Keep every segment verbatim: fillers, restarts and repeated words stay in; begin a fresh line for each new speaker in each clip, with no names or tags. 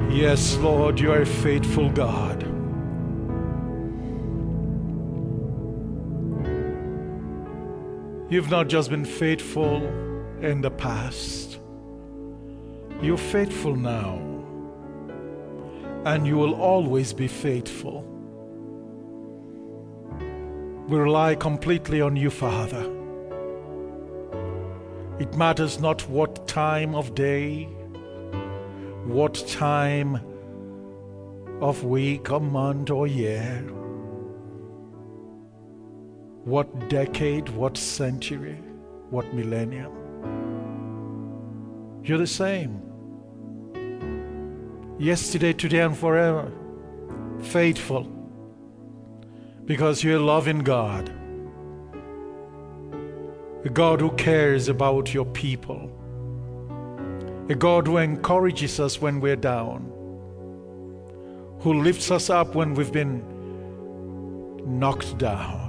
Yes, Lord, you are a faithful God. You've not just been faithful in the past. You're faithful now. And you will always be faithful. We rely completely on you, Father. It matters not what time of day, what time of week or month or year, what decade, what century, what millennium. You're the same. Yesterday, today, and forever. Faithful. Because you're a loving God. A God who cares about your people. A God who encourages us when we're down. Who lifts us up when we've been knocked down.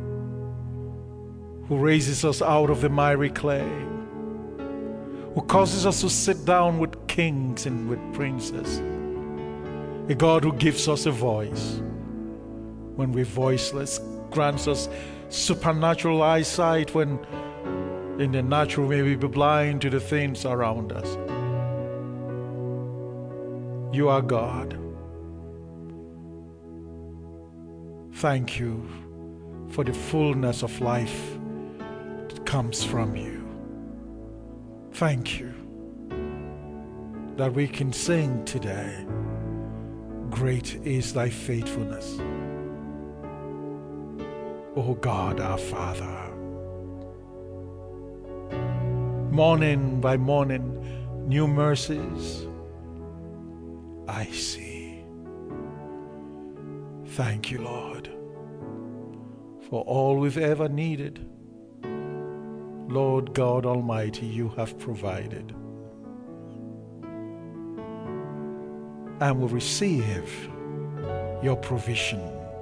Who raises us out of the miry clay. Who causes us to sit down with kings and with princes. A God who gives us a voice when we're voiceless, grants us supernatural eyesight when in the natural may we be blind to the things around us. You are God. Thank you for the fullness of life that comes from you. Thank you that we can sing today, great is thy faithfulness, O God our Father. Morning by morning, new mercies I see. Thank you, Lord, for all we've ever needed. Lord God Almighty, you have provided. And will receive your provision.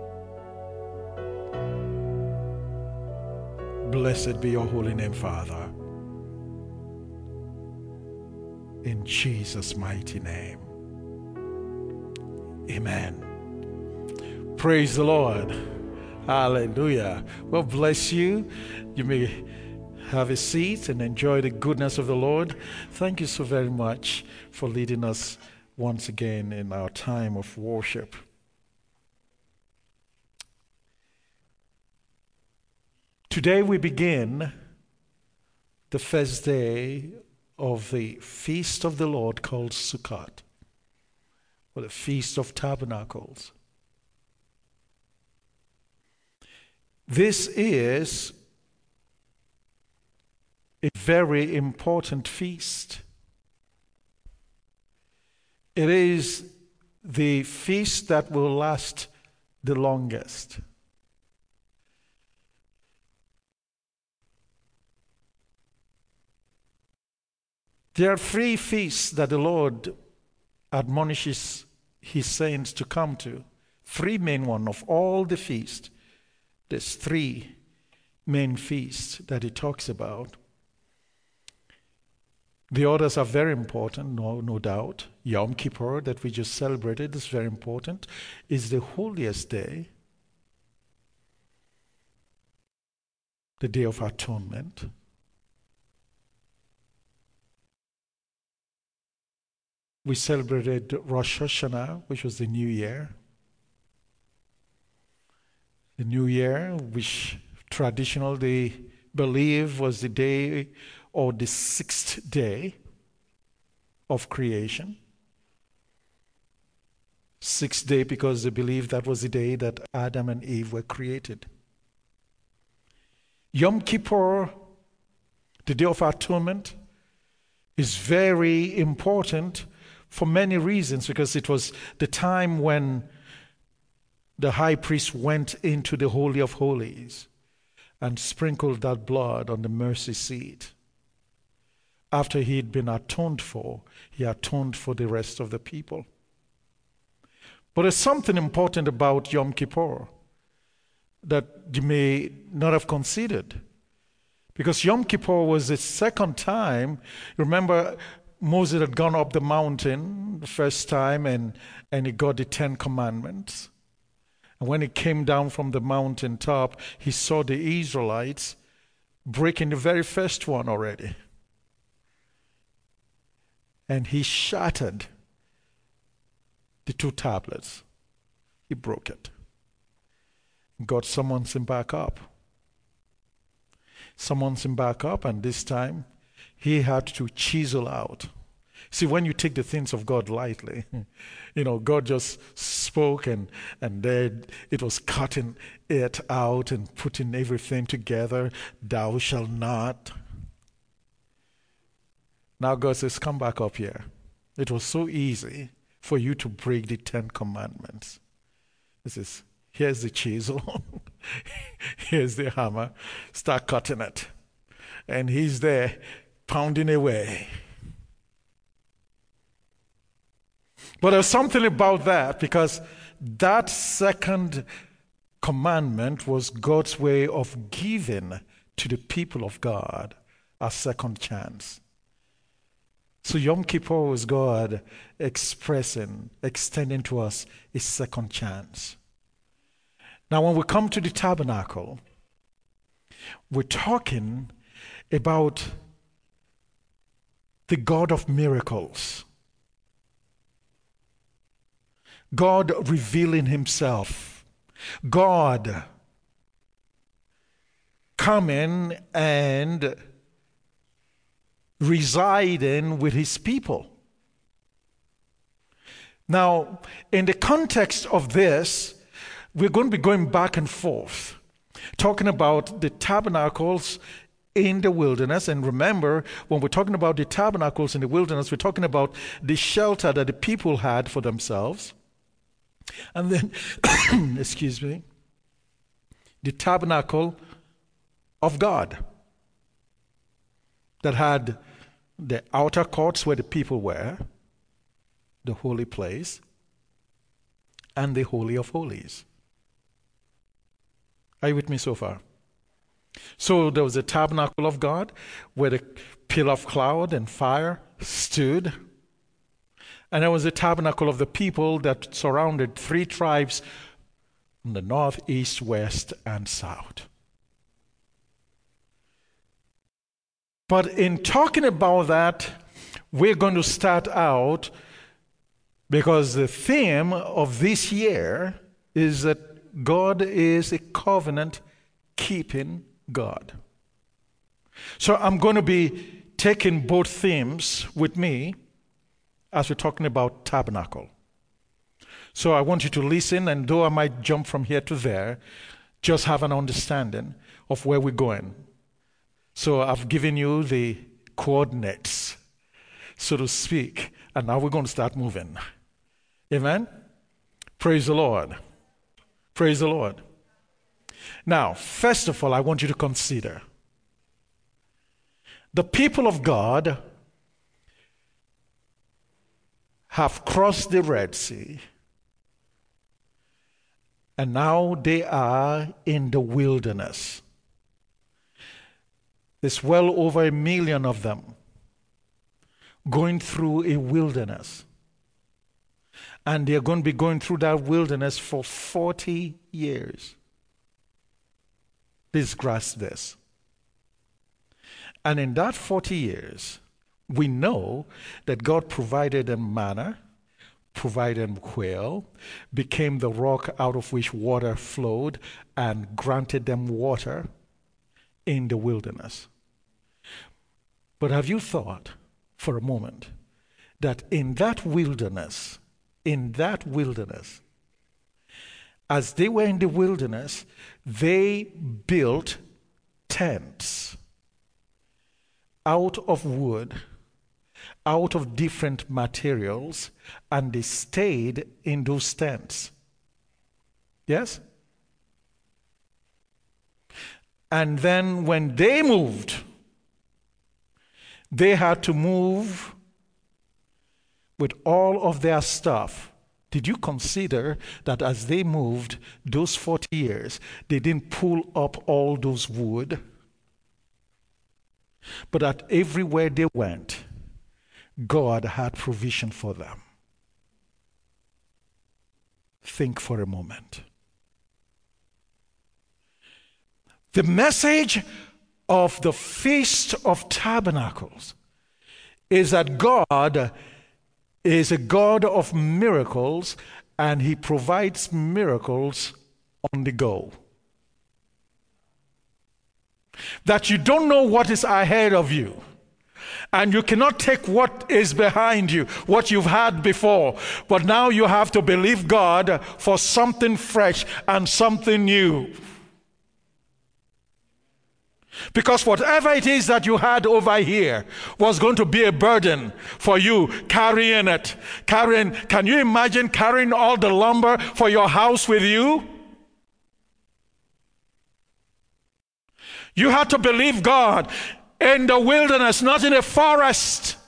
Blessed be your holy name, Father. In Jesus' mighty name. Amen. Praise the Lord. Hallelujah. Well, bless you. You may have a seat and enjoy the goodness of the Lord. Thank you so very much for leading us once again in our time of worship. Today we begin the first day of the feast of the Lord called Sukkot, or the Feast of Tabernacles. This is a very important feast. It is the feast that will last the longest. There are three feasts that the Lord admonishes his saints to come to. Three main ones of all the feasts. There's three main feasts that he talks about. The others are very important, no, no doubt. Yom Kippur that we just celebrated is very important. It's the holiest day, the Day of Atonement. We celebrated Rosh Hashanah, which was the New Year. The New Year, which traditionally they believe was the day or the sixth day of creation. Sixth day because they believe that was the day that Adam and Eve were created. Yom Kippur, the Day of Atonement, is very important for many reasons, because it was the time when the high priest went into the Holy of Holies and sprinkled that blood on the mercy seat. After he had been atoned for, he atoned for the rest of the people. But there's something important about Yom Kippur that you may not have considered. Because Yom Kippur was the second time, remember, Moses had gone up the mountain the first time and, and he got the Ten Commandments. And when he came down from the mountain top, he saw the Israelites breaking the very first one already. And he shattered the two tablets. He broke it. God summons him back up. Summons him back up, and this time he had to chisel out. See, when you take the things of God lightly, you know, God just spoke and, and then it was cutting it out and putting everything together. Thou shalt not. Now God says, come back up here. It was so easy for you to break the Ten Commandments. He says, here's the chisel. Here's the hammer. Start cutting it. And he's there pounding away. But there's something about that, because that second commandment was God's way of giving to the people of God a second chance. So Yom Kippur was God expressing, extending to us a second chance. Now, when we come to the tabernacle, we're talking about the God of miracles. God revealing himself. God coming and residing with his people. Now, in the context of this, we're going to be going back and forth, talking about the tabernacles in the wilderness. And remember, when we're talking about the tabernacles in the wilderness, we're talking about the shelter that the people had for themselves. And then, excuse me, the tabernacle of God that had the outer courts where the people were, the holy place, and the Holy of Holies. Are you with me so far? So there was a tabernacle of God where the pillar of cloud and fire stood. And there was a tabernacle of the people that surrounded three tribes from the north, east, west, and south. But in talking about that, we're going to start out, because the theme of this year is that God is a covenant-keeping God. So I'm going to be taking both themes with me as we're talking about tabernacle. So I want you to listen, and though I might jump from here to there, just have an understanding of where we're going. So I've given you the coordinates, so to speak, and now we're going to start moving. Amen? Praise the Lord. Praise the Lord. Now, first of all, I want you to consider the people of God have crossed the Red Sea, and now they are in the wilderness. There's well over a million of them going through a wilderness. And they're going to be going through that wilderness for forty years. Please grasp this. And in that forty years, we know that God provided them manna, provided them quail, became the rock out of which water flowed, and granted them water in the wilderness. But have you thought for a moment that in that wilderness, in that wilderness, as they were in the wilderness, they built tents out of wood, out of different materials, and they stayed in those tents. Yes? And then when they moved, they had to move with all of their stuff. Did you consider that as they moved those forty years, they didn't pull up all those wood? But that everywhere they went, God had provision for them. Think for a moment. The message of the Feast of Tabernacles is that God is a God of miracles, and he provides miracles on the go. That you don't know what is ahead of you, and you cannot take what is behind you, what you've had before, but now you have to believe God for something fresh and something new. Because whatever it is that you had over here was going to be a burden for you, carrying it. Carrying, can you imagine carrying all the lumber for your house with you? You had to believe God in the wilderness, not in a forest.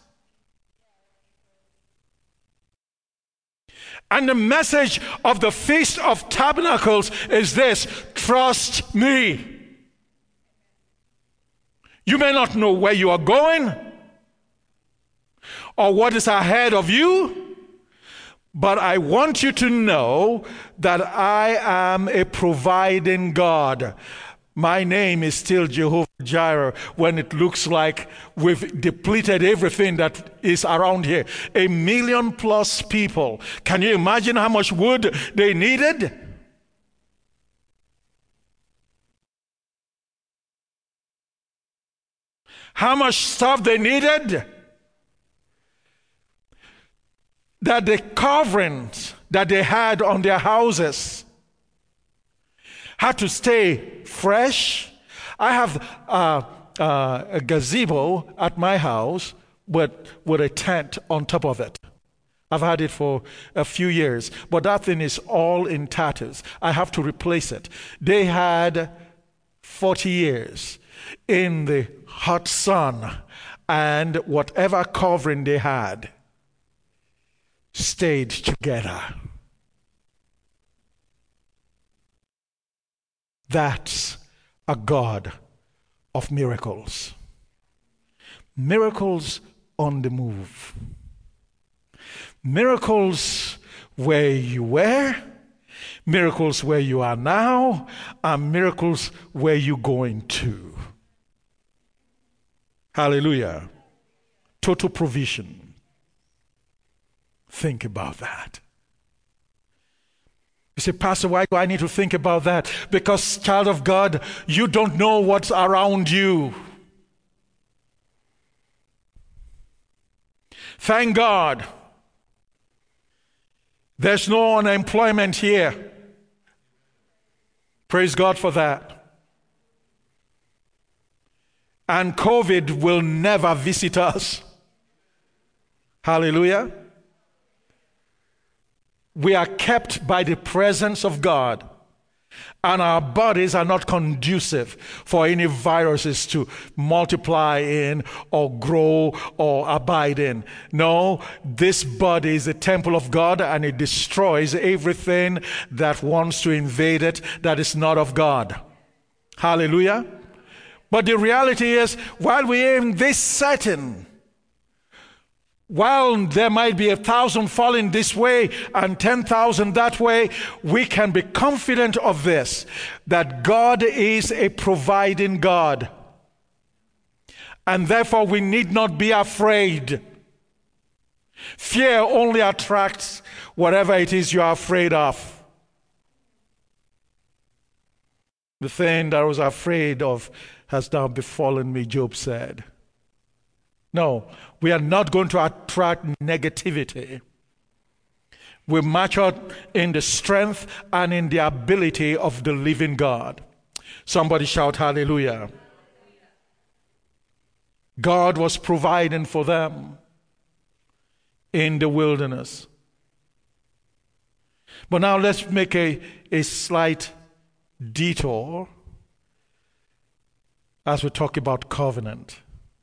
And the message of the Feast of Tabernacles is this: trust me. You may not know where you are going or what is ahead of you, but I want you to know that I am a providing God. My name is still Jehovah Jireh when it looks like we've depleted everything that is around here. A million plus people. Can you imagine how much wood they needed? How much stuff they needed? That the coverings that they had on their houses had to stay fresh. I have uh, uh, a gazebo at my house with, with a tent on top of it. I've had it for a few years, but that thing is all in tatters. I have to replace it. They had forty years in the hot sun, and whatever covering they had stayed together. That's a God of miracles. Miracles on the move. Miracles where you were, miracles where you are now, and miracles where you're going to. Hallelujah. Total provision. Think about that. You say, Pastor, why do I need to think about that? Because, child of God, you don't know what's around you. Thank God there's no unemployment here. Praise God for that. And COVID will never visit us. Hallelujah. We are kept by the presence of God, and our bodies are not conducive for any viruses to multiply in or grow or abide in. No, this body is a temple of God, and it destroys everything that wants to invade it that is not of God. Hallelujah. But the reality is, while we're in this setting, while there might be a thousand falling this way and ten thousand that way, we can be confident of this, that God is a providing God. And therefore we need not be afraid. Fear only attracts whatever it is you are afraid of. The thing that I was afraid of has now befallen me, Job said. No, we are not going to attract negativity. We match out in the strength and in the ability of the living God. Somebody shout hallelujah. God was providing for them in the wilderness. But now let's make a, a slight detour as we talk about covenant.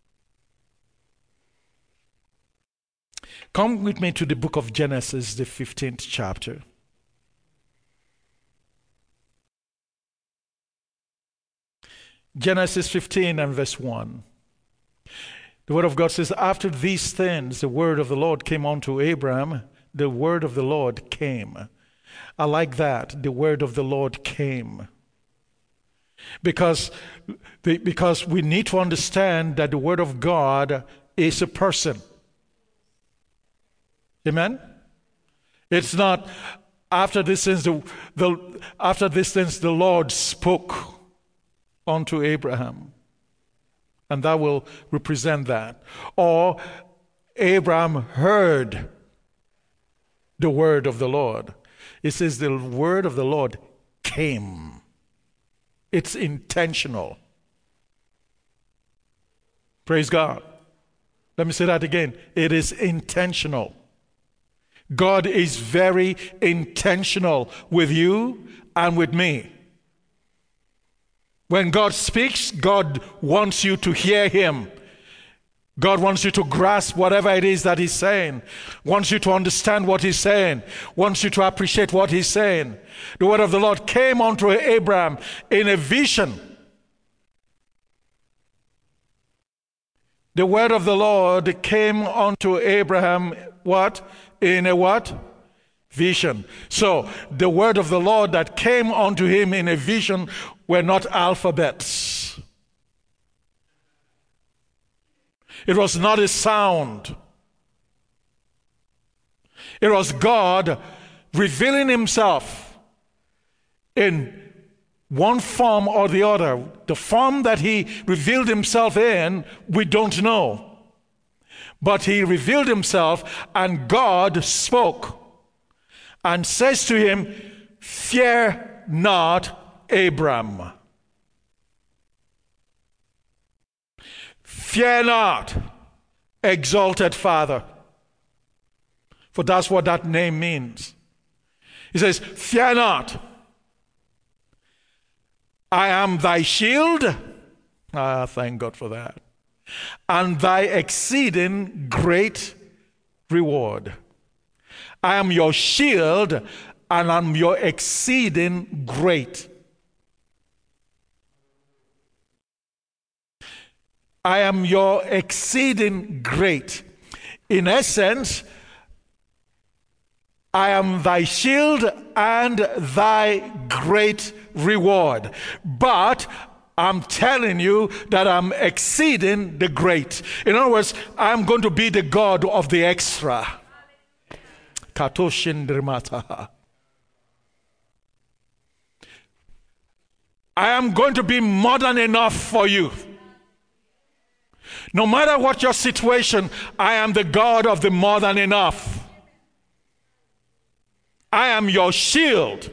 Come with me to the book of Genesis, the fifteenth chapter. Genesis fifteen and verse one. The word of God says, after these things, the word of the Lord came unto Abraham. The word of the Lord came. I like that. The word of the Lord came. Because, the, because we need to understand that the word of God is a person. Amen? It's not after this things the, the after this things the Lord spoke unto Abraham. And that will represent that. Or Abraham heard the word of the Lord. It says the word of the Lord came. It's intentional. Praise God. Let me say that again. It is intentional. God is very intentional with you and with me. When God speaks, God wants you to hear him. God wants you to grasp whatever it is that he's saying, wants you to understand what he's saying, wants you to appreciate what he's saying. The word of the Lord came unto Abraham in a vision. The word of the Lord came unto Abraham, what? In a what? Vision. So, the word of the Lord that came unto him in a vision were not alphabets. It was not a sound. It was God revealing himself in one form or the other. The form that he revealed himself in, we don't know. But he revealed himself, and God spoke and says to him, "Fear not, Abram. Fear not, exalted Father." For that's what that name means. He says, "Fear not. I am thy shield." Ah, thank God for that. "And thy exceeding great reward." I am your shield, and I'm your exceeding great. I am your exceeding great. In essence, I am thy shield and thy great reward. But I'm telling you that I'm exceeding the great. In other words, I'm going to be the God of the extra. I am going to be more than enough for you. No matter what your situation, I am the God of the more than enough. I am your shield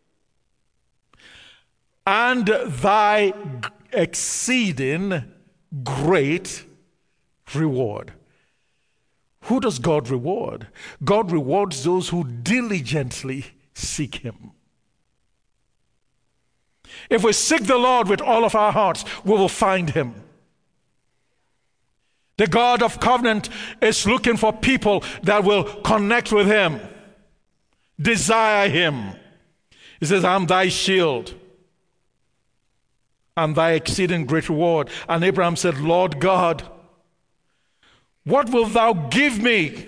and thy exceeding great reward. Who does God reward? God rewards those who diligently seek him. If we seek the Lord with all of our hearts, we will find him. The God of covenant is looking for people that will connect with him, desire him. He says, "I'm thy shield and thy exceeding great reward." And Abraham said, "Lord God, what wilt thou give me,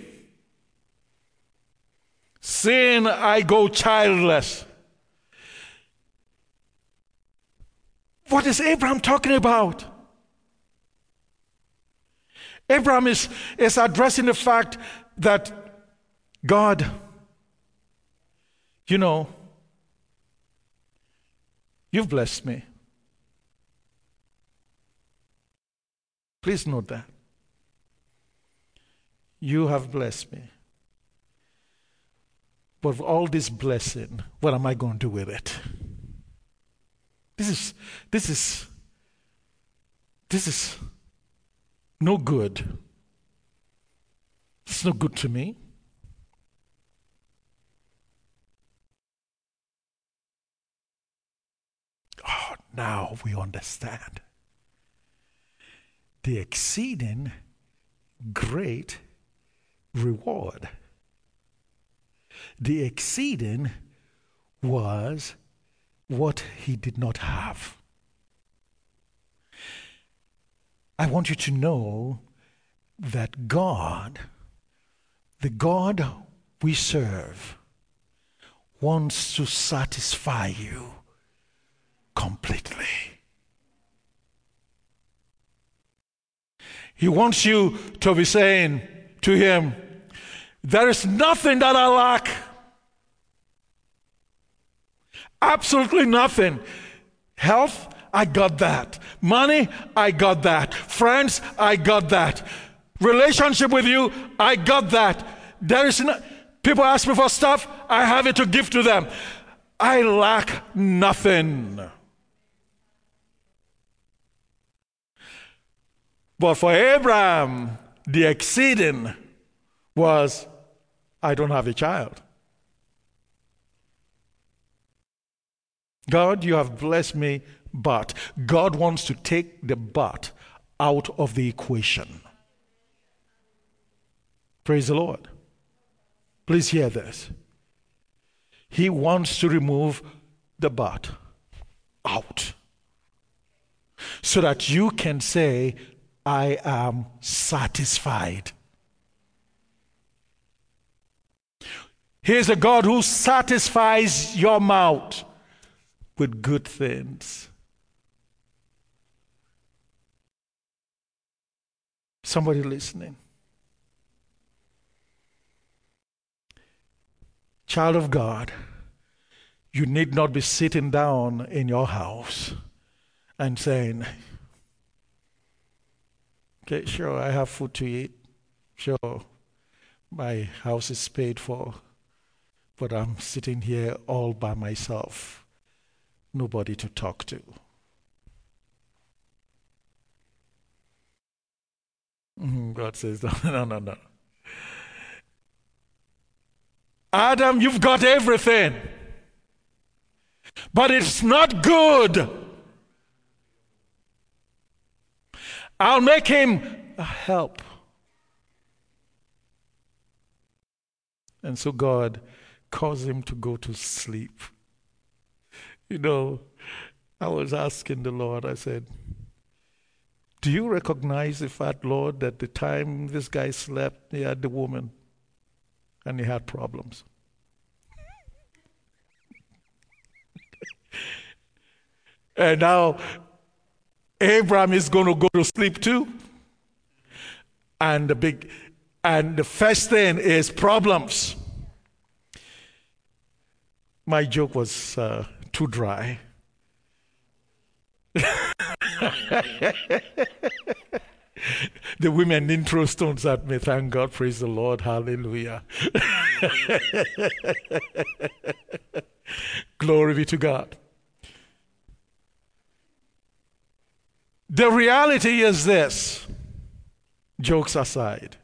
seeing I go childless?" What is Abraham talking about? Abraham is, is addressing the fact that God, you know, you've blessed me. Please note that. You have blessed me. But with all this blessing, what am I going to do with it? This is, this is, this is no good. It's no good to me. Oh, now we understand. The exceeding great reward. The exceeding was what he did not have. I want you to know that God, the God we serve, wants to satisfy you completely. He wants you to be saying to him, there is nothing that I lack. Absolutely nothing. Health, I got that. Money, I got that. Friends, I got that. Relationship with you, I got that. There is no, people ask me for stuff, I have it to give to them. I lack nothing. But for Abraham, the exceeding was, I don't have a child. God, you have blessed me, but God wants to take the but out of the equation. Praise the Lord. Please hear this. He wants to remove the but out so that you can say, I am satisfied. Here's a God who satisfies your mouth with good things. Somebody listening? Child of God, you need not be sitting down in your house and saying, okay, sure, I have food to eat. Sure, my house is paid for. But I'm sitting here all by myself. Nobody to talk to. God says, no, no, no. Adam, you've got everything. But it's not good. I'll make him a help. And so God caused him to go to sleep. You know, I was asking the Lord, I said, do you recognize the fact, Lord, that the time this guy slept, he had the woman and he had problems? And now Abraham is going to go to sleep too. And the big, and the first thing is problems. My joke was uh, too dry. The women didn't throw stones at me. Thank God, praise the Lord, hallelujah. Glory be to God. The reality is this, jokes aside.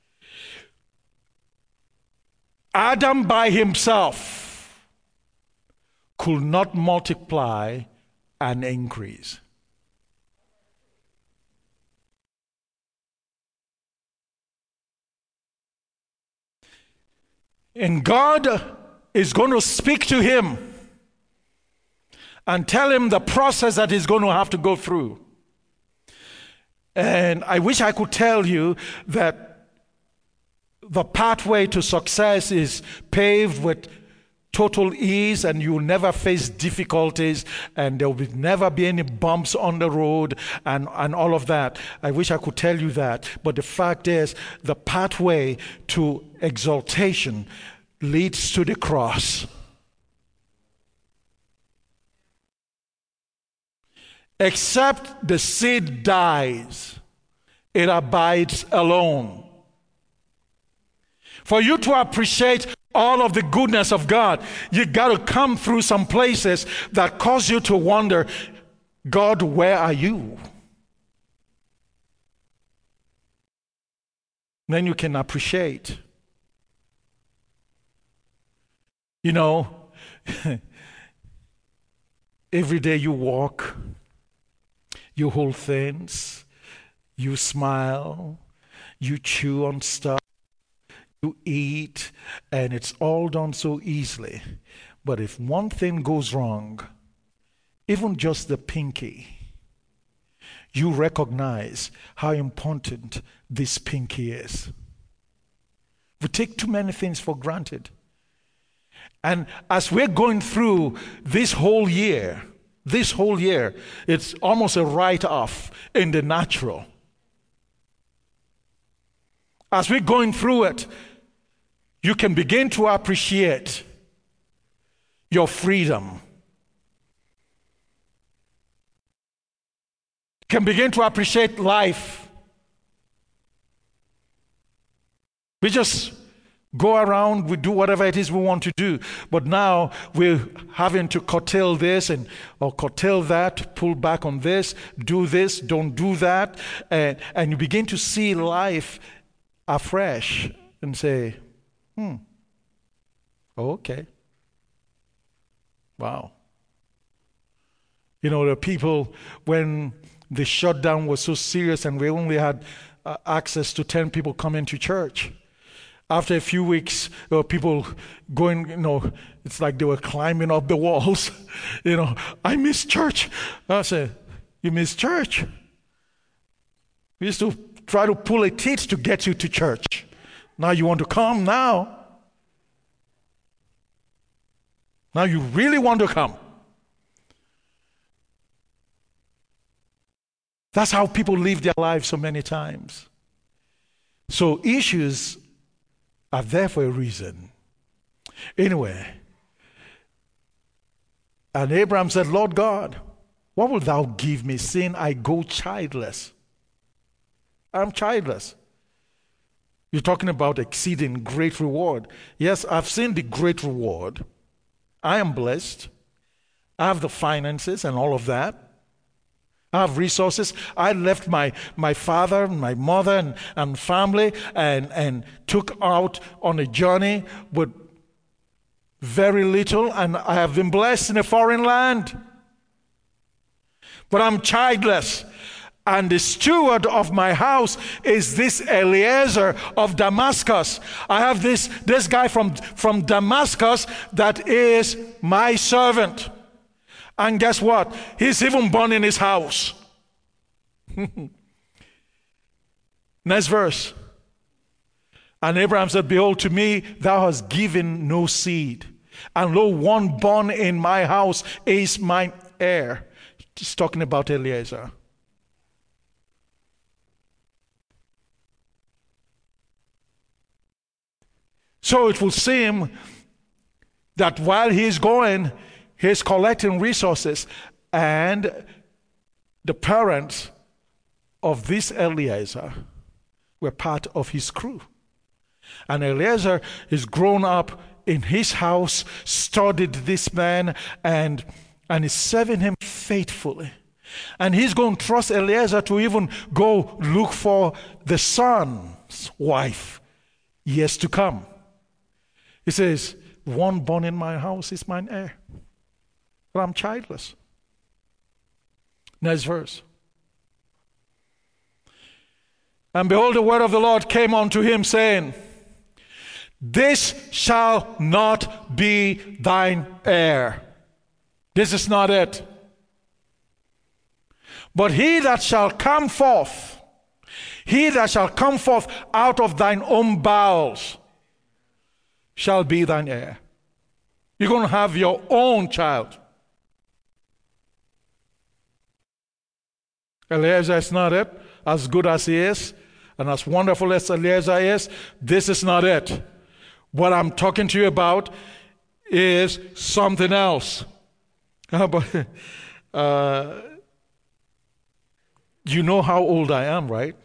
Adam by himself could not multiply and increase. And God is going to speak to him and tell him the process that he's going to have to go through. And I wish I could tell you that the pathway to success is paved with total ease and you'll never face difficulties and there will never be any bumps on the road and, and all of that. I wish I could tell you that. But the fact is, the pathway to exaltation leads to the cross. Except the seed dies, it abides alone. For you to appreciate all of the goodness of God, you got to come through some places that cause you to wonder, God, where are you? Then you can appreciate. You know, every day you walk, you hold things, you smile, you chew on stuff, you eat, and it's all done so easily. But if one thing goes wrong, even just the pinky, you recognize how important this pinky is. We take too many things for granted. And as we're going through this whole year, this whole year, it's almost a write-off in the natural. As we're going through it, you can begin to appreciate your freedom. You can begin to appreciate life. We just go around, we do whatever it is we want to do. But now we're having to curtail this and or curtail that, pull back on this, do this, don't do that. And, and you begin to see life afresh and say, hmm, okay. Wow. You know, the people, when the shutdown was so serious and we only had uh, access to ten people coming to church, after a few weeks, there were people going, you know, it's like they were climbing up the walls. You know, I miss church. I said, you miss church? We used to try to pull a teeth to get you to church. Now you want to come now? Now you really want to come? That's how people live their lives so many times. So issues are there for a reason. Anyway, and Abraham said, Lord God, what wilt thou give me, seeing I go childless? I'm childless. You're talking about exceeding great reward. Yes, I've seen the great reward. I am blessed. I have the finances and all of that. I have resources. I left my, my father, my mother, and, and family and, and took out on a journey with very little, and I have been blessed in a foreign land. But I'm childless. And the steward of my house is this Eliezer of Damascus. I have this, this guy from, from Damascus that is my servant. And guess what? He's even born in his house. Next verse. And Abraham said, behold, to me thou hast given no seed. And lo, one born in my house is mine heir. He's talking about Eliezer. So it will seem that while he's going, he's collecting resources, and the parents of this Eliezer were part of his crew. And Eliezer is grown up in his house, studied this man, and, and is serving him faithfully. And he's going to trust Eliezer to even go look for the son's wife years to come. He says, one born in my house is mine heir. But I'm childless. Next verse. And behold, the word of the Lord came unto him, saying, this shall not be thine heir. This is not it. But he that shall come forth, he that shall come forth out of thine own bowels, shall be thine heir. You're going to have your own child. Eliezer is not it. As good as he is, and as wonderful as Eliezer is, this is not it. What I'm talking to you about is something else. But, uh, you know how old I am, right?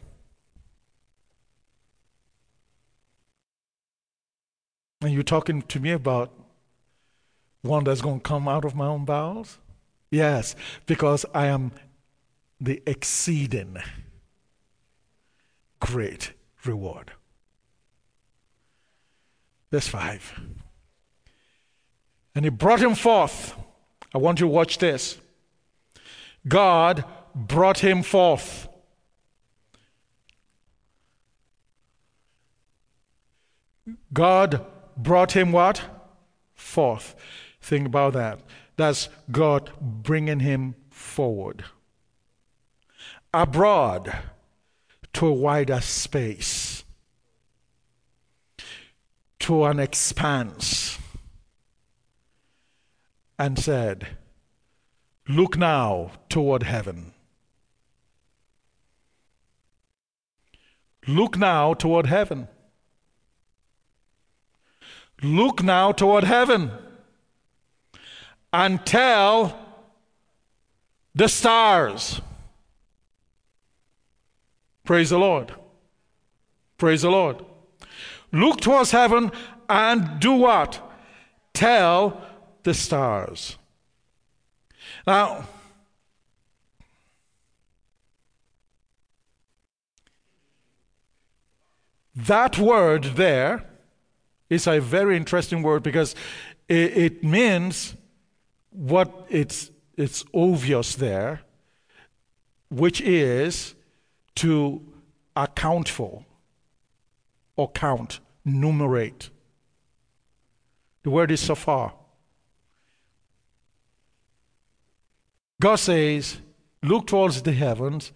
And you're talking to me about one that's going to come out of my own bowels? Yes, because I am the exceeding great reward. Verse five. And he brought him forth. I want you to watch this. God brought him forth. God brought him what? Forth. Think about that. That's God bringing him forward. abroad to a wider space, to an expanse, and said, look now toward heaven. Look now toward heaven. Look now toward heaven and tell the stars. Praise the Lord. Praise the Lord. Look towards heaven and do what? Tell the stars. Now, that word there is a very interesting word because it, it means what it's, it's obvious there, which is to account for or count, numerate. The word is safar. God says, look towards the heavens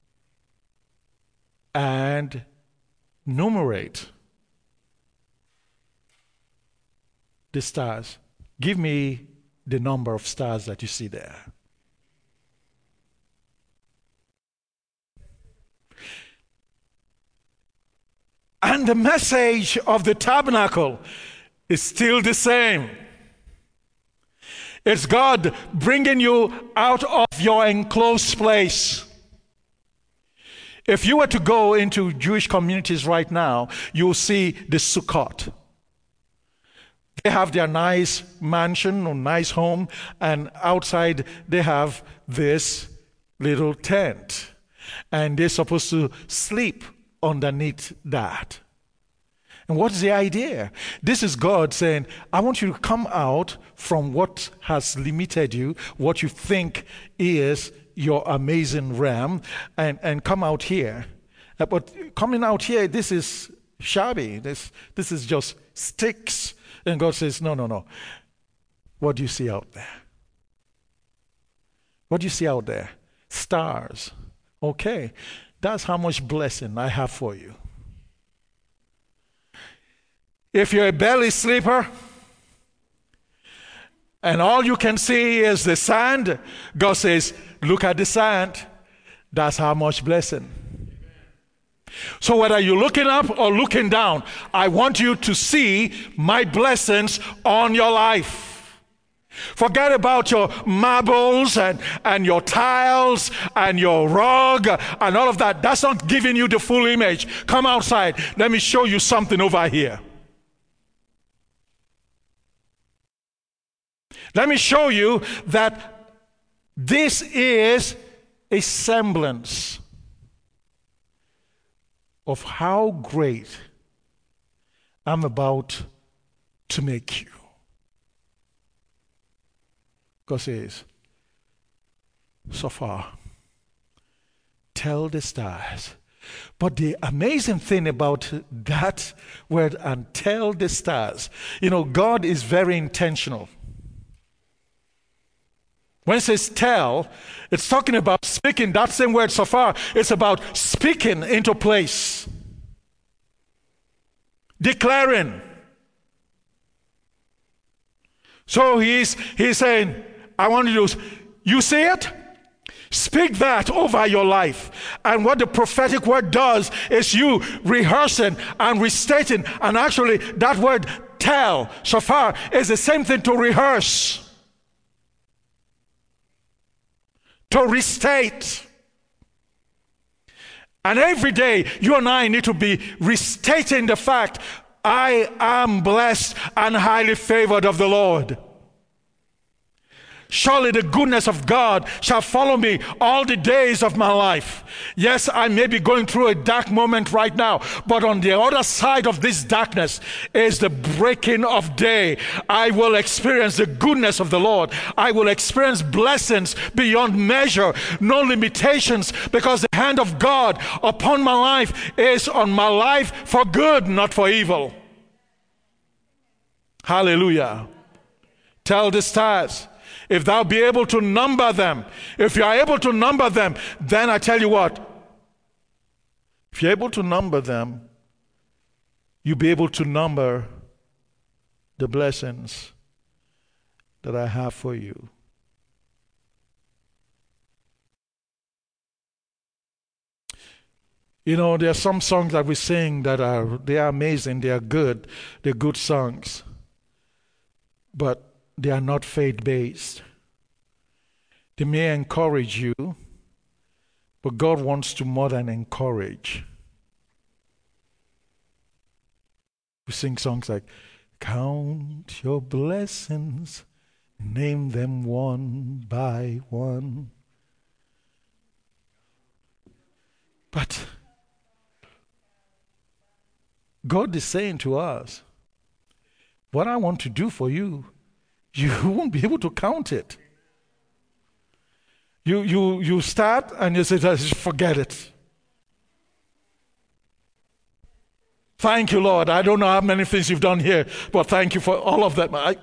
and numerate the stars. Give me the number of stars that you see there. And the message of the tabernacle is still the same. It's God bringing you out of your enclosed place. If you were to go into Jewish communities right now, you'll see the Sukkot. They have their nice mansion or nice home, and outside they have this little tent. And they're supposed to sleep underneath that. And what's the idea? This is God saying, I want you to come out from what has limited you, what you think is your amazing realm, and, and come out here. Uh, but coming out here, this is shabby. This, this is just sticks. And God says, no, no, no. What do you see out there? What do you see out there? Stars. Okay. That's how much blessing I have for you. If you're a belly sleeper and all you can see is the sand, God says, look at the sand. That's how much blessing. So whether you're looking up or looking down, I want you to see my blessings on your life. Forget about your marbles and, and your tiles and your rug and all of that. That's not giving you the full image. Come outside. Let me show you something over here. Let me show you that this is a semblance of how great I'm about to make you. God says, so far, tell the stars. But the amazing thing about that word, and tell the stars, you know, God is very intentional. When it says tell, it's talking about speaking. That same word so far, it's about speaking into place. Declaring. So he's, he's saying, I want you to, you see it? Speak that over your life. And what the prophetic word does is you rehearsing and restating. And actually, that word tell, so far, is the same thing to rehearse. To restate. And every day, you and I need to be restating the fact, I am blessed and highly favored of the Lord. Surely the goodness of God shall follow me all the days of my life. Yes, I may be going through a dark moment right now, but on the other side of this darkness is the breaking of day. I will experience the goodness of the Lord. I will experience blessings beyond measure, no limitations, because the hand of God upon my life is on my life for good, not for evil. Hallelujah. Tell the stars. if thou be able to number them, if you are able to number them, then I tell you what, if you're able to number them, you'll be able to number the blessings that I have for you. You know, there are some songs that we sing that are, they are amazing, they are good, they're good songs, but they are not faith-based. They may encourage you, but God wants to more than encourage. We sing songs like, count your blessings, name them one by one. But God is saying to us, what I want to do for you, you won't be able to count it. You, you, you start and you say, just forget it. Thank you, Lord. I don't know how many things you've done here, but thank you for all of them. I,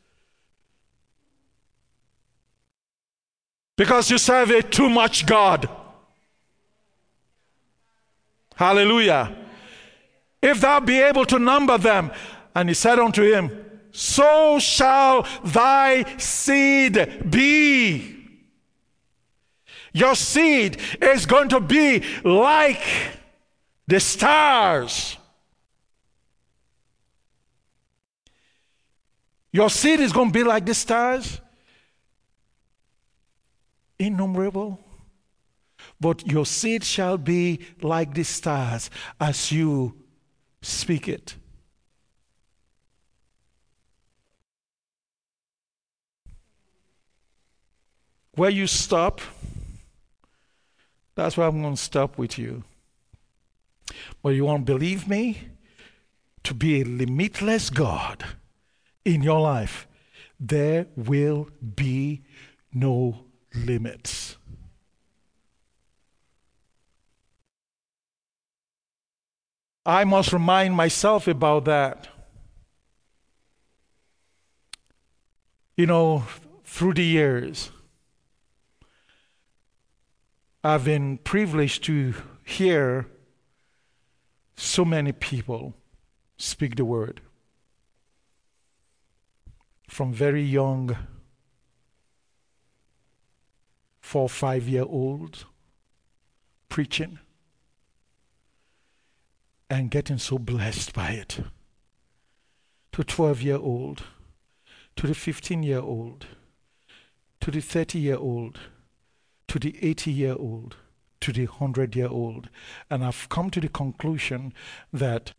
because you serve a too much God. Hallelujah. If thou be able to number them, and he said unto him, so shall thy seed be. Your seed is going to be like the stars. Your seed is going to be like the stars, innumerable. But your seed shall be like the stars as you speak it. Where you stop, that's where I'm going to stop with you. But you want to believe me? To be a limitless God in your life, there will be no limits. I must remind myself about that. You know, through the years, I've been privileged to hear so many people speak the word. From very young, four, five-year-olds preaching and getting so blessed by it. To twelve-year-old, to the fifteen-year-old, to the thirty-year-old, to the eighty-year-old, to the hundred-year-old. And I've come to the conclusion that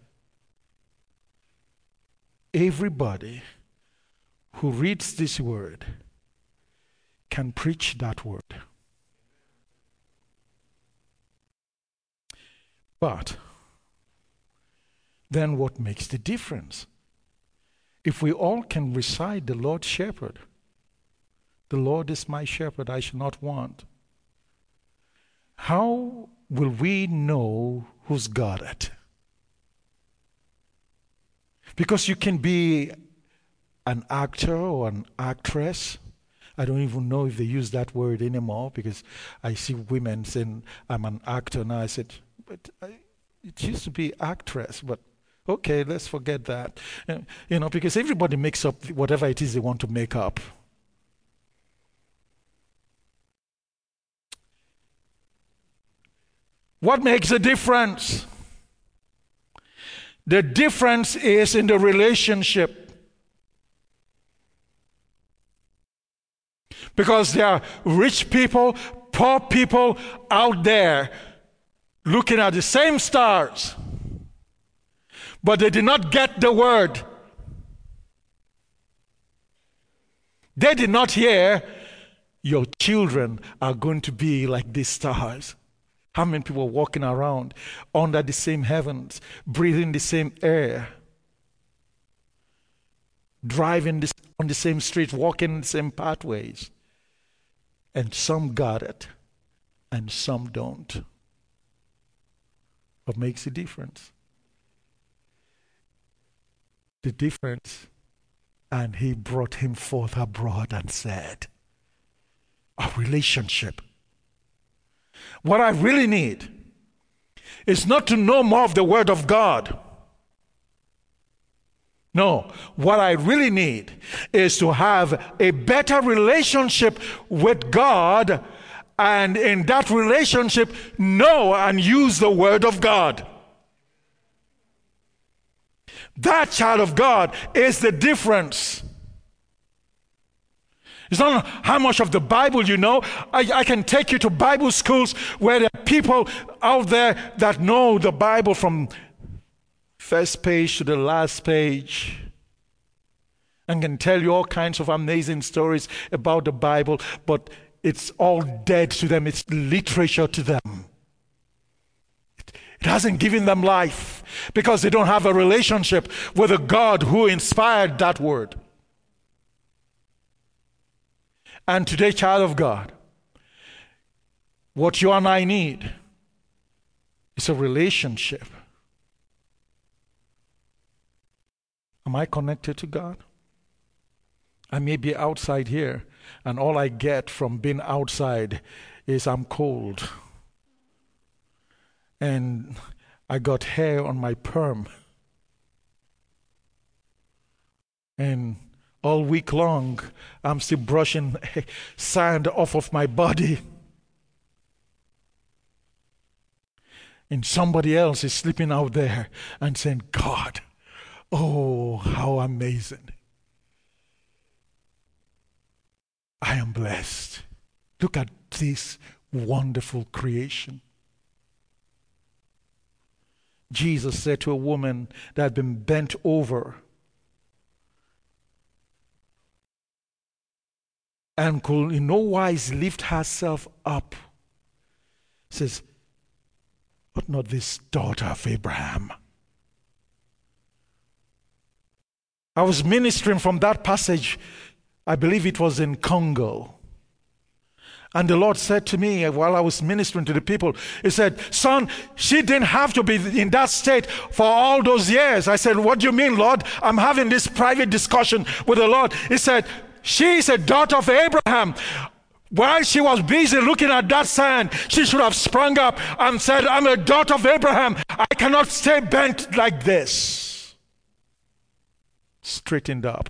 everybody who reads this word can preach that word. But then what makes the difference? If we all can recite the Lord's shepherd, the Lord is my shepherd, I shall not want. How will we know who's got it? Because you can be an actor or an actress. I don't even know if they use that word anymore, because I see women saying, I'm an actor now. I said, but I, it used to be actress, but okay, let's forget that. Uh, you know, because everybody makes up whatever it is they want to make up. What makes a difference? The difference is in the relationship. Because there are rich people, poor people out there looking at the same stars, but they did not get the word. They did not hear, your children are going to be like these stars. How many people are walking around under the same heavens, breathing the same air, driving this, on the same streets, walking the same pathways? And some got it, and some don't. What makes the difference? The difference And he brought him forth abroad and said, a relationship. What I really need is not to know more of the Word of God. No, what I really need is to have a better relationship with God, and in that relationship, know and use the Word of God. That, child of God, is the difference. It's not how much of the Bible you know. I, I can take you to Bible schools where there are people out there that know the Bible from first page to the last page and can tell you all kinds of amazing stories about the Bible, but it's all dead to them. It's literature to them. It, it hasn't given them life because they don't have a relationship with the God who inspired that word. And today, child of God, what you and I need is a relationship. Am I connected to God? I may be outside here, and all I get from being outside is I'm cold. And I got hair on my perm. And all week long, I'm still brushing sand off of my body. And somebody else is sleeping out there and saying, God, oh, how amazing. I am blessed. Look at this wonderful creation. Jesus said to a woman that had been bent over and could in no wise lift herself up, says, but not this daughter of Abraham. I was ministering from that passage, I believe it was in Congo. And the Lord said to me while I was ministering to the people, He said, son, she didn't have to be in that state for all those years. I said, what do you mean, Lord? I'm having this private discussion with the Lord. He said, she is a daughter of Abraham. While she was busy looking at that sand, she should have sprung up and said, I'm a daughter of Abraham. I cannot stay bent like this. Straightened up.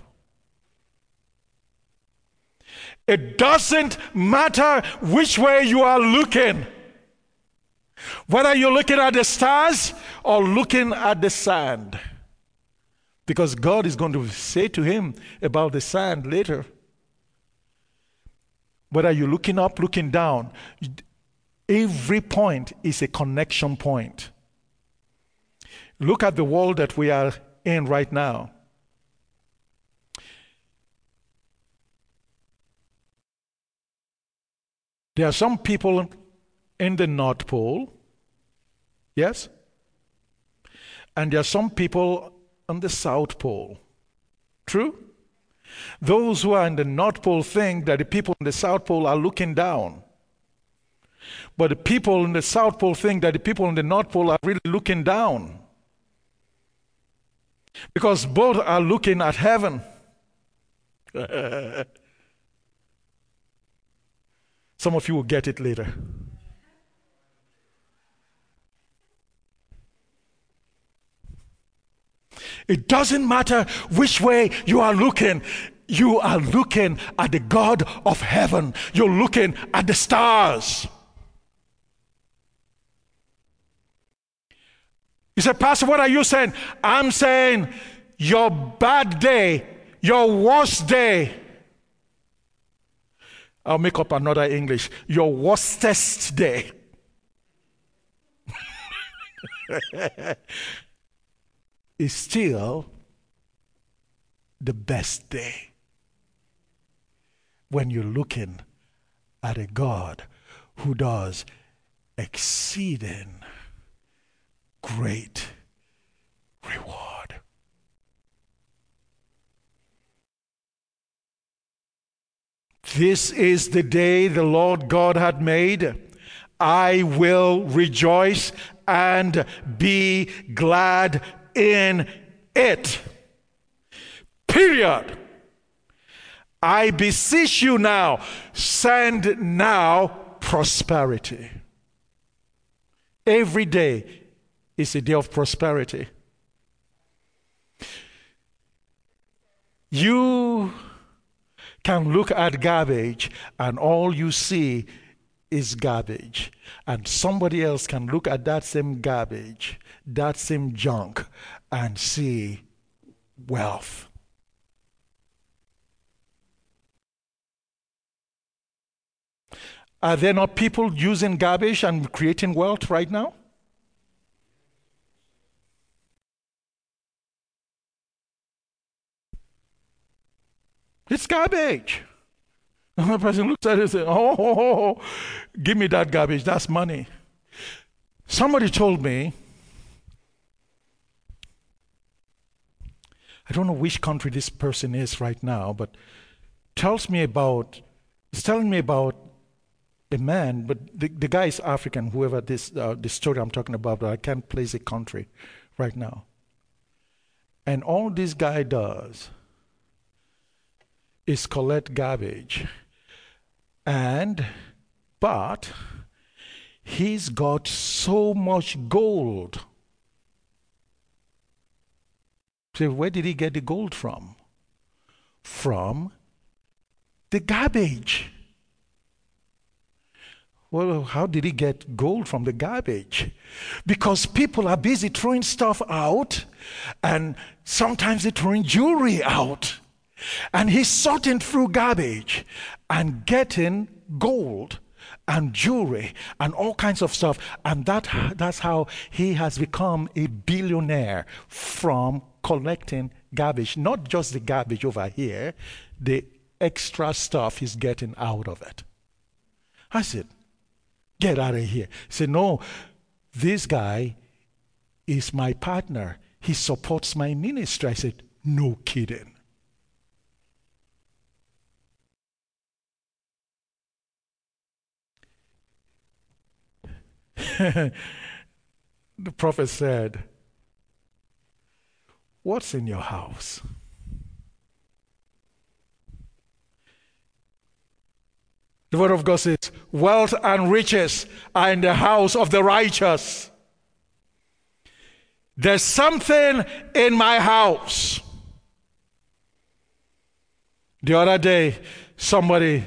It doesn't matter which way you are looking. Whether you're looking at the stars or looking at the sand. Because God is going to say to him about the sand later. Whether you're looking up, looking down, every point is a connection point. Look at the world that we are in right now. There are some people in the North Pole, yes? And there are some people on the South Pole. True? Those who are in the North Pole think that the people in the South Pole are looking down. But the people in the South Pole think that the people in the North Pole are really looking down. Because both are looking at heaven. Some of you will get it later. It doesn't matter which way you are looking. You are looking at the God of heaven. You're looking at the stars. You say, Pastor, what are you saying? I'm saying your bad day, your worst day. I'll make up another English. Your worstest day. Is still the best day when you're looking at a God who does exceeding great reward. This is the day the Lord God had made. I will rejoice and be glad in it. Period. I beseech you now, send now prosperity. Every day is a day of prosperity. You can look at garbage and all you see is garbage. And somebody else can look at that same garbage, that same junk, and see wealth. Are there not people using garbage and creating wealth right now? It's garbage. Another person looks at it and says, oh, oh, oh, oh, give me that garbage, that's money. Somebody told me, I don't know which country this person is right now, but tells me about, he's telling me about a man, but the, the guy is African, whoever this, uh, the story I'm talking about, but I can't place a country right now. And all this guy does is collect garbage. And, but, he's got so much gold. So where did he get the gold from? From the garbage. Well, how did he get gold from the garbage? Because people are busy throwing stuff out, and sometimes they're throwing jewelry out. And he's sorting through garbage and getting gold and jewelry and all kinds of stuff. And that, that's how he has become a billionaire, from collecting garbage. Not just the garbage over here, the extra stuff he's getting out of it. I said, get out of here. He said, no, this guy is my partner. He supports my ministry. I said, no kidding. The prophet said, what's in your house? The word of God says, wealth and riches are in the house of the righteous. There's something in my house. The other day, somebody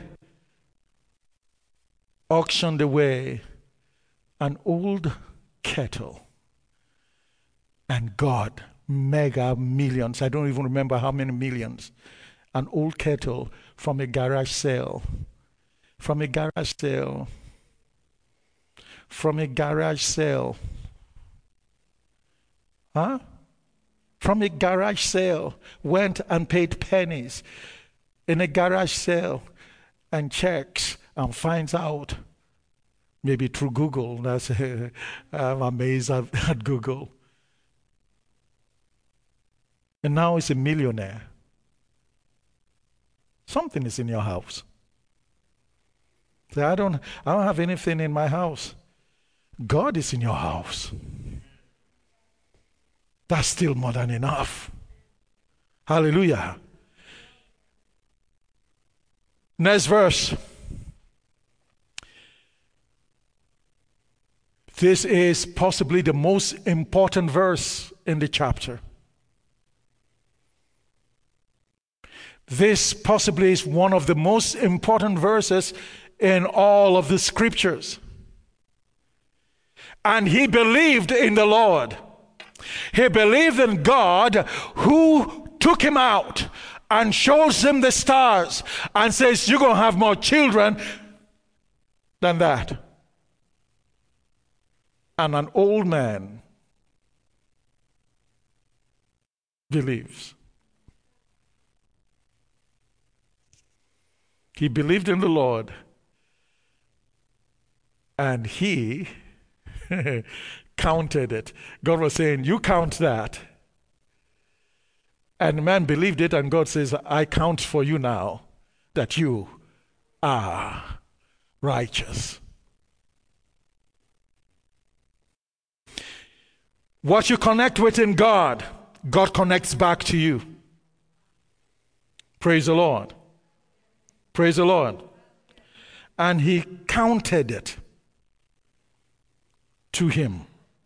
auctioned away an old kettle and got mega millions. I don't even remember how many millions. An old kettle from a garage sale. From a garage sale. From a garage sale. Huh? From a garage sale. Went and paid pennies in a garage sale and checks and finds out, maybe through Google. That's uh, I'm amazed at, at Google. And now he's a millionaire. Something is in your house. Say, I don't, I don't have anything in my house. God is in your house. That's still more than enough. Hallelujah. Next verse. This is possibly the most important verse in the chapter. This possibly is one of the most important verses in all of the scriptures. And he believed in the Lord. He believed in God, who took him out and shows him the stars and says, you're going to have more children than that. And an old man believes. He believed in the Lord, and he counted it. God was saying, you count that. And man believed it, and God says, I count for you now that you are righteous. What you connect with in God, God connects back to you. Praise the Lord. Praise the Lord. And he counted it to him.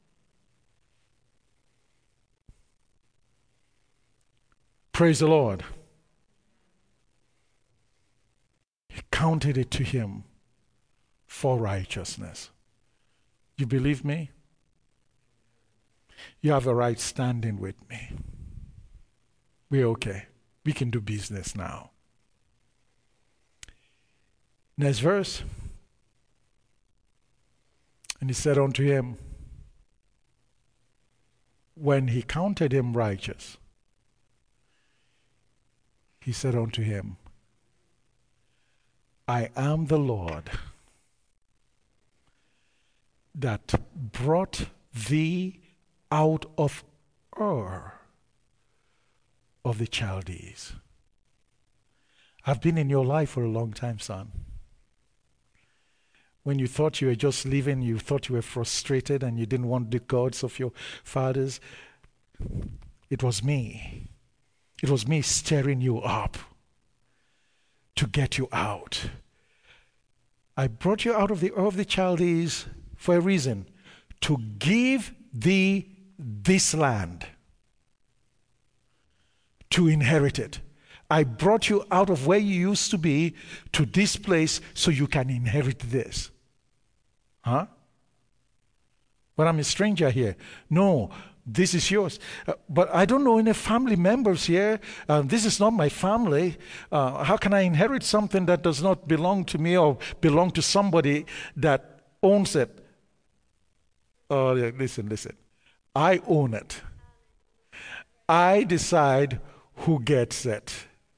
Praise the Lord. He counted it to him for righteousness. You believe me? You have a right standing with me. We're okay. We can do business now. Next verse. And he said unto him, when he counted him righteous, he said unto him, I am the Lord that brought thee out of Ur of the Chaldees. I've been in your life for a long time, son. When you thought you were just living, you thought you were frustrated and you didn't want the gods of your fathers, it was me. It was me stirring you up to get you out. I brought you out of the Ur of the Chaldees for a reason, to give thee this land, to inherit it. I brought you out of where you used to be to this place so you can inherit this. Huh? But I'm a stranger here. No, this is yours. Uh, but I don't know any family members here. Uh, this is not my family. Uh, how can I inherit something that does not belong to me or belong to somebody that owns it? Oh, yeah, listen, listen. I own it. I decide who gets it.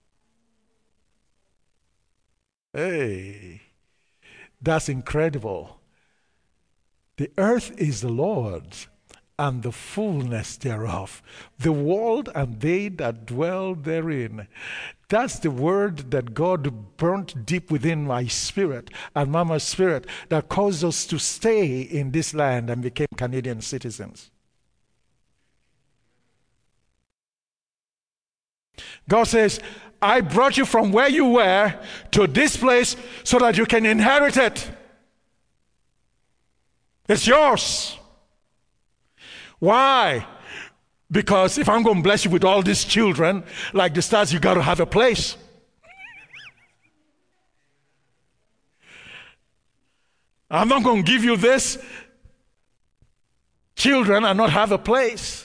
Hey, that's incredible. The earth is the Lord's, and the fullness thereof, the world and they that dwell therein. That's the word that God burnt deep within my spirit and Mama's spirit that caused us to stay in this land and became Canadian citizens. God says, I brought you from where you were to this place so that you can inherit it. It's yours. Why? Because if I'm going to bless you with all these children, like the stars, you got to have a place. I'm not going to give you this children and not have a place.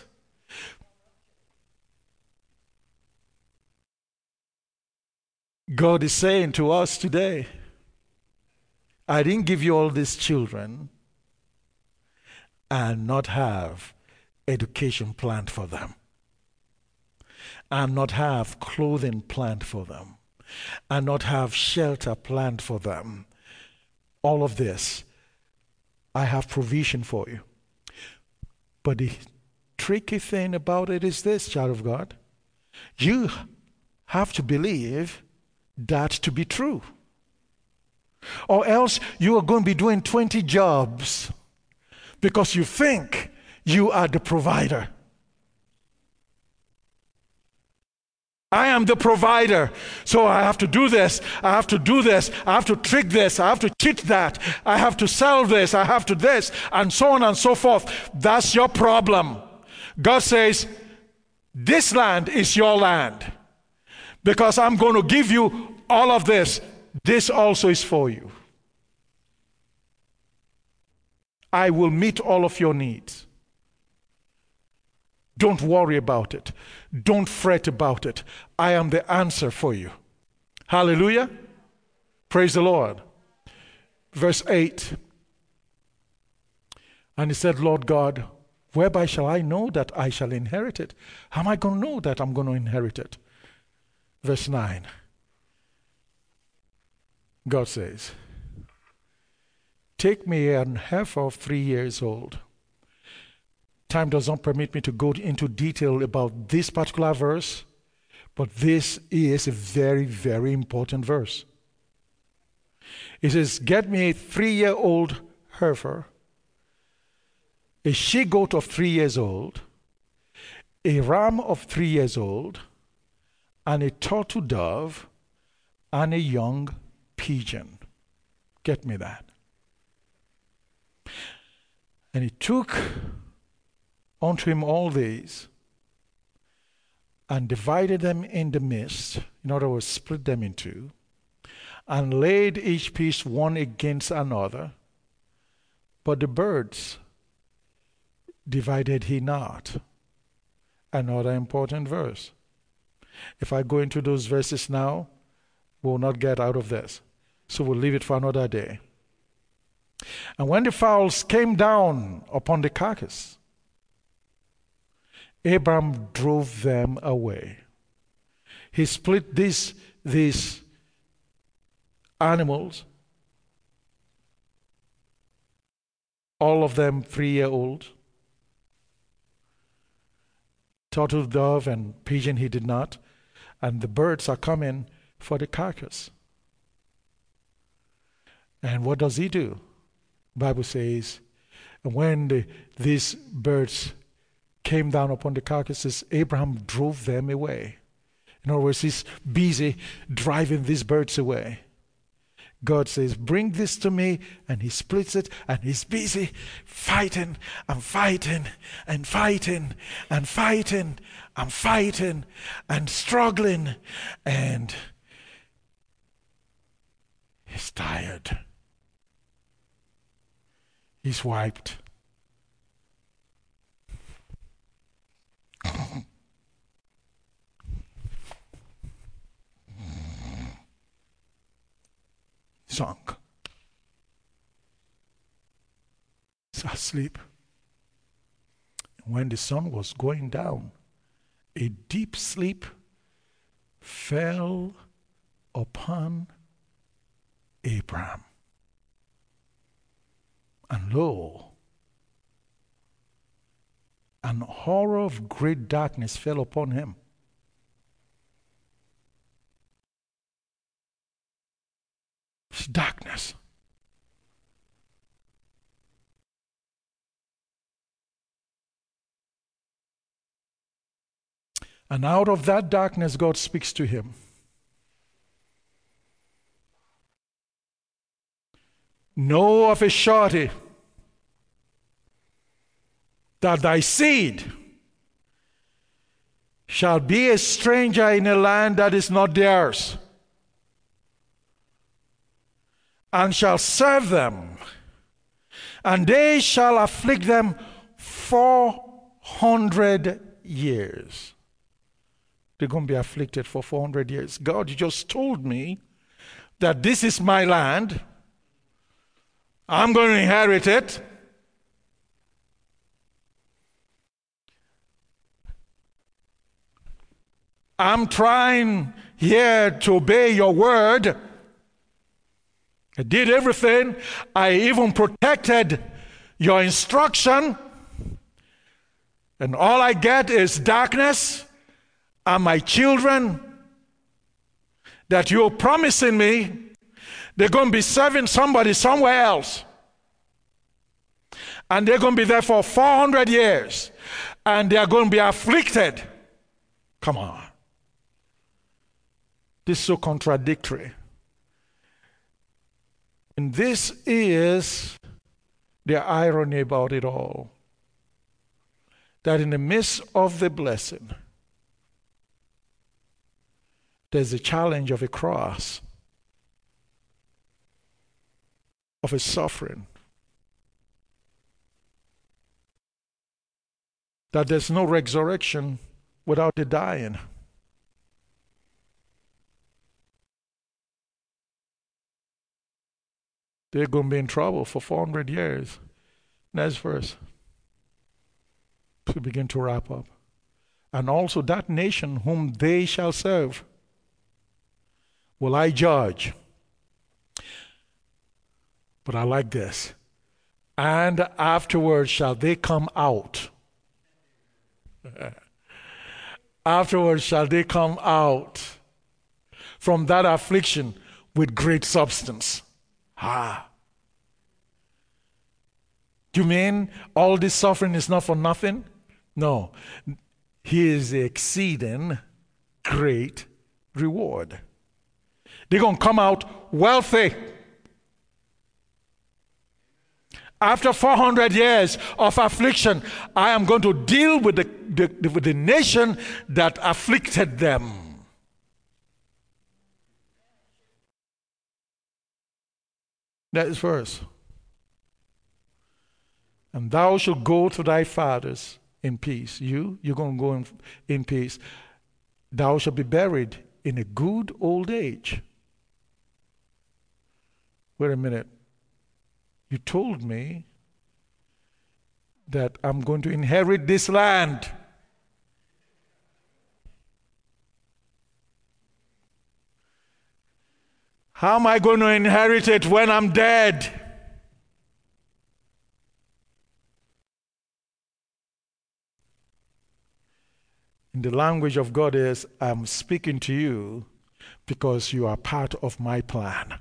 God is saying to us today, I didn't give you all these children and not have education planned for them, and not have clothing planned for them, and not have shelter planned for them. All of this, I have provision for you. But the tricky thing about it is this, child of God. You have to believe that to be true. Or else you are going to be doing twenty jobs because you think you are the provider. I am the provider, so I have to do this, I have to do this, I have to trick this, I have to cheat that, I have to sell this, I have to this, and so on and so forth. That's your problem. God says, this land is your land because I'm going to give you all of this. This also is for you. I will meet all of your needs. Don't worry about it. Don't fret about it. I am the answer for you. Hallelujah. Praise the Lord. Verse eight. And he said, Lord God, whereby shall I know that I shall inherit it? How am I going to know that I'm going to inherit it? Verse nine. God says, take me an heifer of three years old. Time does not permit me to go into detail about this particular verse, but this is a very, very important verse. It says, get me a three-year-old heifer, a she-goat of three years old, a ram of three years old, and a turtle dove, and a young pigeon. Get me that? And he took unto him all these and divided them in the midst, in other words, split them in two, and laid each piece one against another. But the birds divided he not. Another important verse. If I go into those verses now, we'll not get out of this. So we'll leave it for another day. And when the fowls came down upon the carcass, Abraham drove them away. He split these, these animals, all of them three-year-old. Turtle dove and pigeon he did not. And the birds are coming for the carcass. And what does he do? The Bible says, and when the, these birds came down upon the carcasses, Abraham drove them away. In other words, he's busy driving these birds away. God says, bring this to me, and he splits it, and he's busy fighting and fighting and fighting and fighting and fighting and struggling, and he's tired. He's wiped. Sunk. He's asleep. When the sun was going down, a deep sleep fell upon Abraham. And lo, an horror of great darkness fell upon him. It's darkness. And out of that darkness, God speaks to him. Know of a surety that thy seed shall be a stranger in a land that is not theirs, and shall serve them, and they shall afflict them four hundred years. They're going to be afflicted for four hundred years. God, you just told me that this is my land. I'm going to inherit it. I'm trying here to obey your word. I did everything. I even protected your instruction. And all I get is darkness and my children that you're promising me they're going to be serving somebody somewhere else. And they're going to be there for four hundred years. And they're going to be afflicted. Come on. This is so contradictory. And this is the irony about it all. That in the midst of the blessing, there's a challenge of a cross, of a suffering. That there's no resurrection without the dying. They're going to be in trouble for four hundred years. Next verse. To begin to wrap up. And also that nation whom they shall serve will I judge. But I like this. And afterwards shall they come out. Afterwards shall they come out from that affliction with great substance. Ah. Do you mean all this suffering is not for nothing? No. He is the exceeding great reward. They're going to come out wealthy. After four hundred years of affliction, I am going to deal with the, the, with the nation that afflicted them. That is verse. And thou shalt go to thy fathers in peace. You, you're going to go in, in peace. Thou shalt be buried in a good old age. Wait a minute. You told me that I'm going to inherit this land. How am I going to inherit it when I'm dead? And the language of God is, I'm speaking to you because you are part of my plan.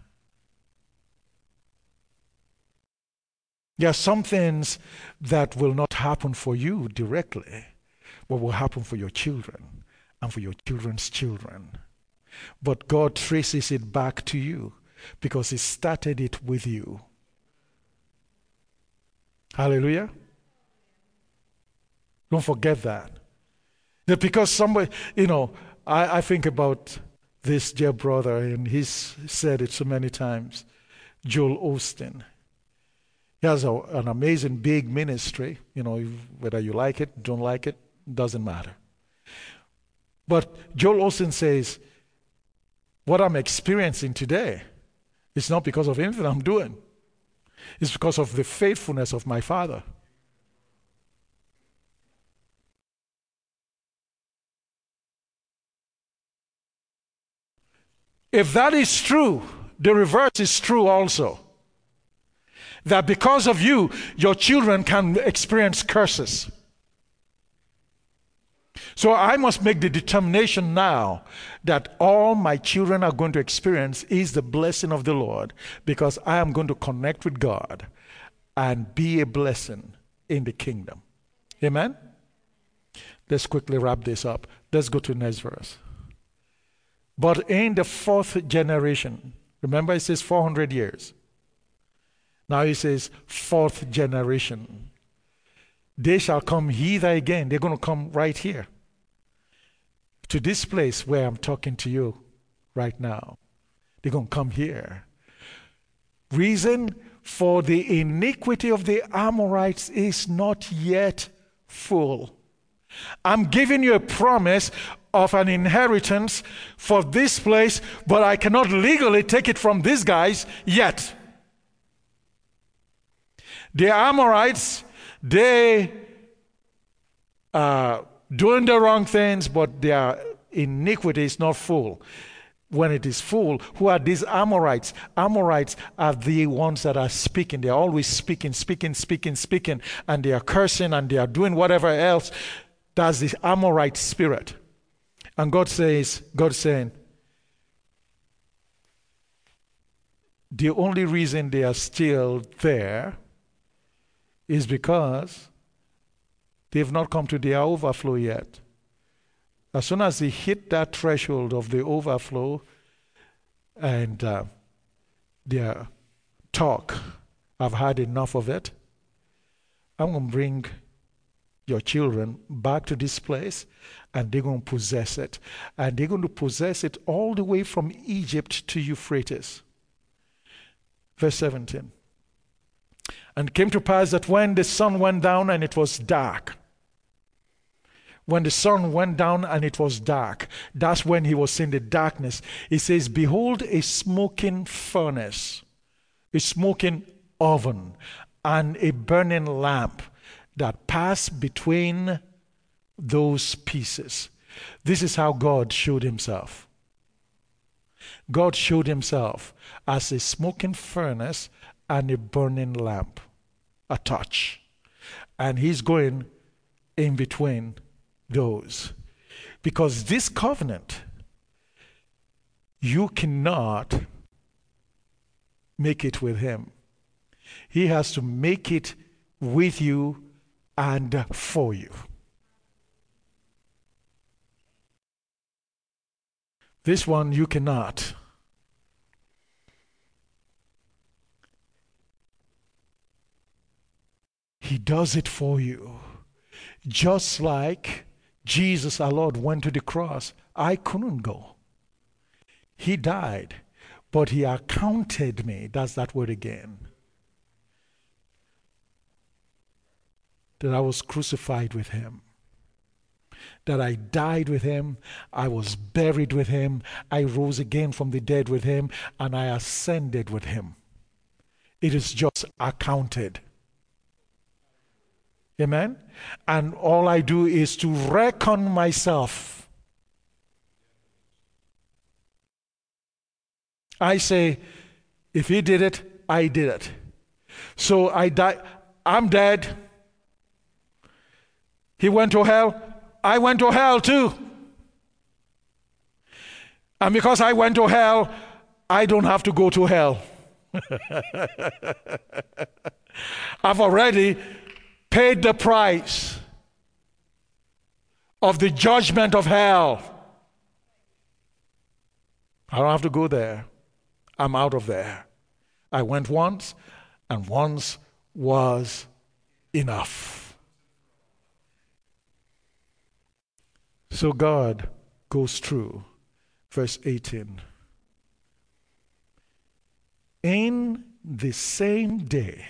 There are some things that will not happen for you directly, but will happen for your children and for your children's children. But God traces it back to you because He started it with you. Hallelujah. Don't forget that. That because somebody, you know, I, I think about this dear brother, and he's said it so many times, Joel Osteen. He has a, an amazing big ministry, you know, whether you like it, don't like it, doesn't matter. But Joel Osteen says, what I'm experiencing today is not because of anything I'm doing. It's because of the faithfulness of my father. If that is true, the reverse is true also. That because of you, your children can experience curses. So I must make the determination now that all my children are going to experience is the blessing of the Lord, because I am going to connect with God and be a blessing in the kingdom. Amen? Let's quickly wrap this up. Let's go to the next verse. But in the fourth generation, remember it says four hundred years. Now he says fourth generation. They shall come hither again. They're going to come right here, to this place where I'm talking to you right now. They're going to come here. Reason for the iniquity of the Amorites is not yet full. I'm giving you a promise of an inheritance for this place, but I cannot legally take it from these guys yet. The Amorites, they are doing the wrong things, but their iniquity is not full. When it is full, who are these Amorites? Amorites are the ones that are speaking. They're always speaking, speaking, speaking, speaking, and they are cursing and they are doing whatever else. That's the Amorite spirit. And God says, God's saying, the only reason they are still there is because they've not come to their overflow yet. As soon as they hit that threshold of the overflow and uh, their talk, I've had enough of it, I'm going to bring your children back to this place and they're going to possess it. And they're going to possess it all the way from Egypt to Euphrates. Verse seventeen. And it came to pass that when the sun went down and it was dark, when the sun went down and it was dark, that's when he was in the darkness. He says, behold, a smoking furnace, a smoking oven, and a burning lamp that passed between those pieces. This is how God showed himself. God showed himself as a smoking furnace and a burning lamp, a touch. And he's going in between those. Because this covenant, you cannot make it with him. He has to make it with you and for you. This one you cannot. He does it for you. Just like Jesus, our Lord, went to the cross. I couldn't go. He died, but he accounted me. That's that word again. That I was crucified with him. That I died with him, I was buried with him, I rose again from the dead with him, and I ascended with him. It is just accounted. Amen? And all I do is to reckon myself. I say, if he did it, I did it. So I die. I'm dead. He went to hell. I went to hell too. And because I went to hell, I don't have to go to hell. I've already paid the price of the judgment of hell. I don't have to go there. I'm out of there. I went once, and once was enough. So God goes through verse eighteen. In the same day,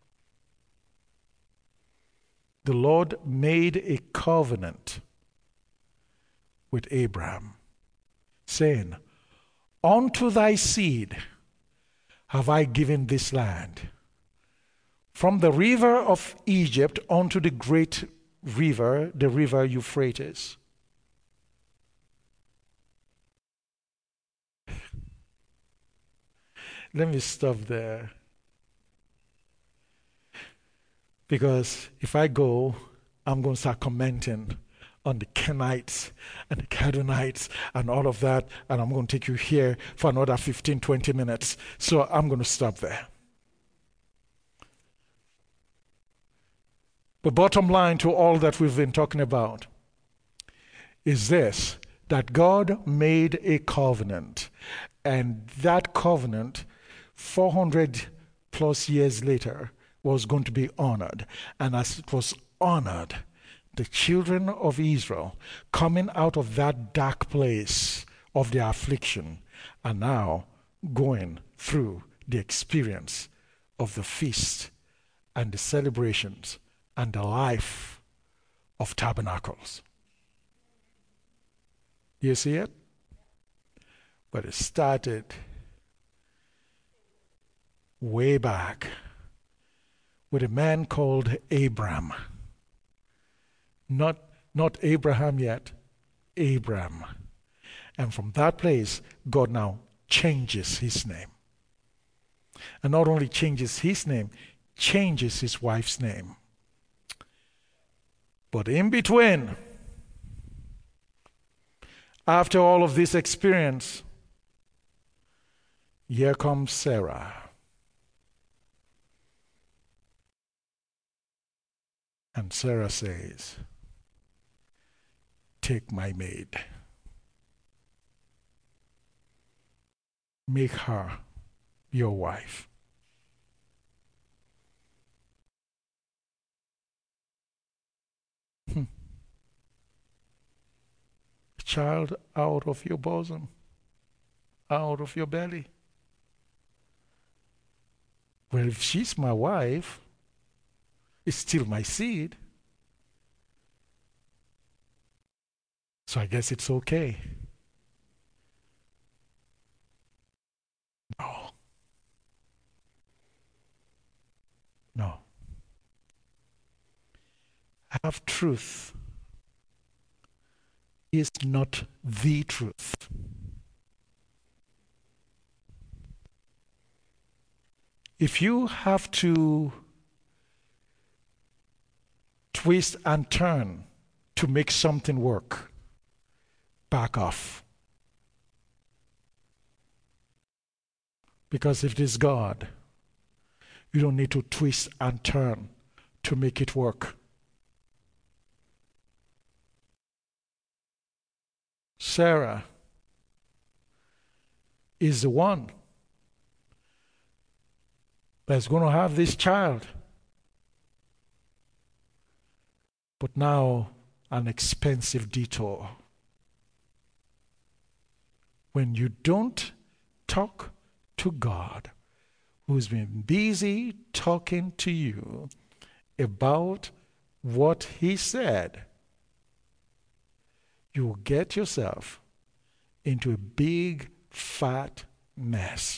the Lord made a covenant with Abraham, saying, unto thy seed have I given this land, from the river of Egypt unto the great river, the river Euphrates. Let me stop there. Because if I go, I'm going to start commenting on the Kenites and the Kadonites and all of that, and I'm going to take you here for another fifteen, twenty minutes. So I'm going to stop there. The bottom line to all that we've been talking about is this, that God made a covenant, and that covenant, four hundred plus years later, was going to be honored. And as it was honored, the children of Israel, coming out of that dark place of their affliction, are now going through the experience of the feast and the celebrations and the life of tabernacles. You see it? But it started way back with a man called Abram. Not, not Abraham yet, Abram. And from that place, God now changes his name. And not only changes his name, changes his wife's name. But in between, after all of this experience, here comes Sarah. And Sarah says, take my maid. Make her your wife. Hmm. Child out of your bosom, out of your belly. Well, if she's my wife, it's still my seed. So I guess it's okay. No. No. Half truth is not the truth. If you have to twist and turn to make something work, back off. Because if it is God, you don't need to twist and turn to make it work. Sarah is the one that's going to have this child. but now an expensive detour. When you don't talk to God, who's been busy talking to you about what He said, you will get yourself into a big, fat mess.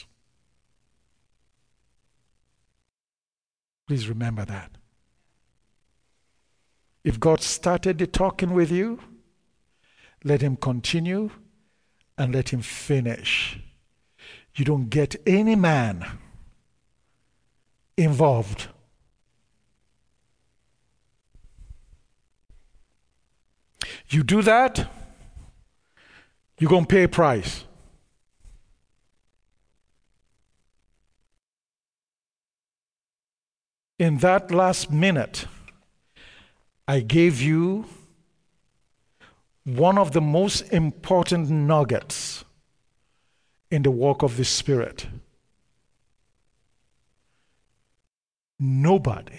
Please remember that. If God started the talking with you, let Him continue and let Him finish. You don't get any man involved. You do that, you're going to pay a price. In that last minute, I gave you one of the most important nuggets in the work of the Spirit. Nobody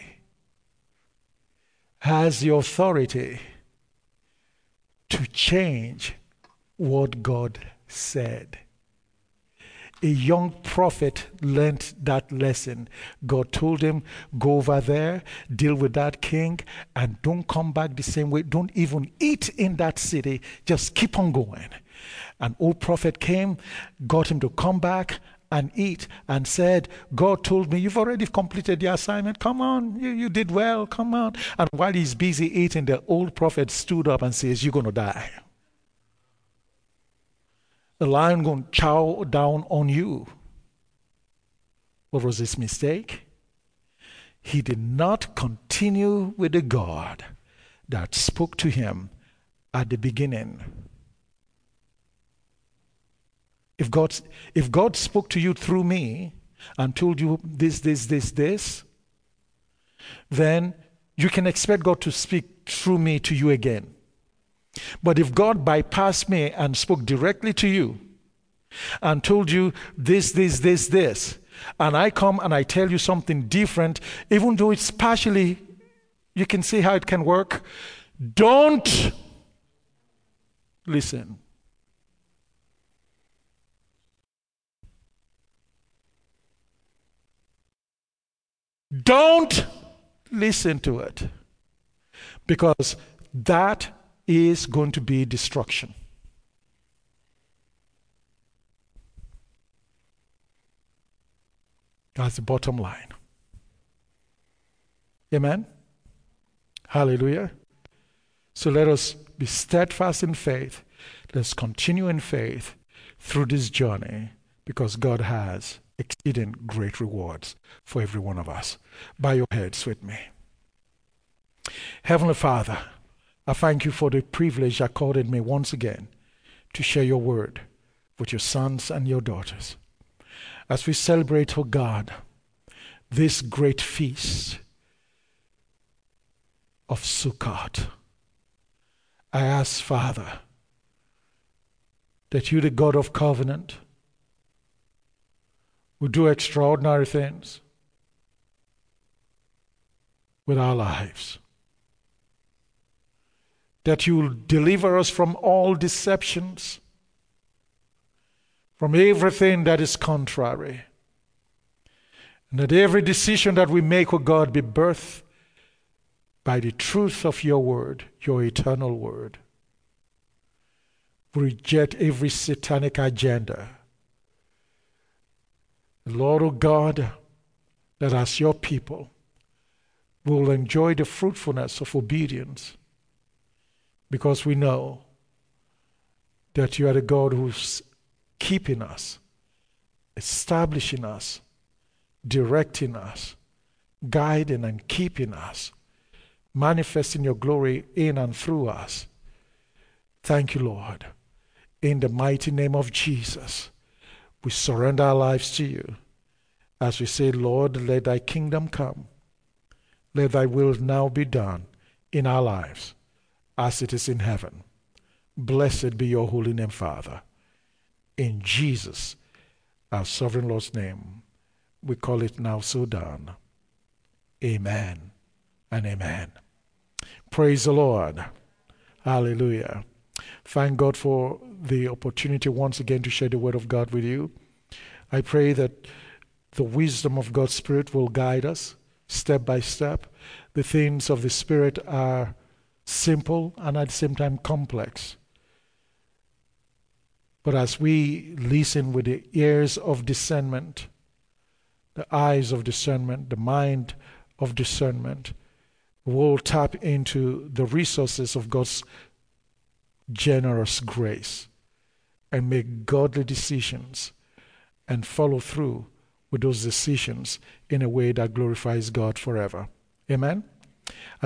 has the authority to change what God said. A young prophet learned that lesson. God told him, go over there, deal with that king, and don't come back the same way. Don't even eat in that city. Just keep on going. An old prophet came, got him to come back and eat, and said, God told me, you've already completed the assignment. Come on, you, you did well, come on. And while he's busy eating, the old prophet stood up and says, you're going to die. The lion going to chow down on you. What was his mistake? He did not continue with the God that spoke to him at the beginning. If God, if God spoke to you through me and told you this, this, this, this, then you can expect God to speak through me to you again. But if God bypassed me and spoke directly to you and told you this, this, this, this, and I come and I tell you something different, even though it's partially, you can see how it can work, don't listen. Don't listen to it, because that is going to be destruction. That's the bottom line. Amen? Hallelujah. So let us be steadfast in faith. Let's continue in faith through this journey, because God has exceeding great rewards for every one of us. Bow your heads with me. Heavenly Father, I thank you for the privilege accorded me once again to share your word with your sons and your daughters. As we celebrate, oh God, this great feast of Sukkot, I ask, Father, that you, the God of covenant, will do extraordinary things with our lives. That you will deliver us from all deceptions, from everything that is contrary. And that every decision that we make, O God, be birthed by the truth of your word, your eternal word. We reject every satanic agenda. Lord, O God, that as your people, we will enjoy the fruitfulness of obedience, because we know that you are the God who's keeping us, establishing us, directing us, guiding and keeping us, manifesting your glory in and through us. Thank you, Lord. In the mighty name of Jesus, we surrender our lives to you as we say, Lord, let thy kingdom come. Let thy will now be done in our lives as it is in heaven. Blessed be your holy name, Father. In Jesus, our sovereign Lord's name, we call it now so done. Amen and amen. Praise the Lord. Hallelujah. Thank God for the opportunity once again to share the word of God with you. I pray that the wisdom of God's Spirit will guide us step by step. The things of the Spirit are simple and at the same time complex. But as we listen with the ears of discernment, the eyes of discernment, the mind of discernment, we'll tap into the resources of God's generous grace and make godly decisions and follow through with those decisions in a way that glorifies God forever. Amen.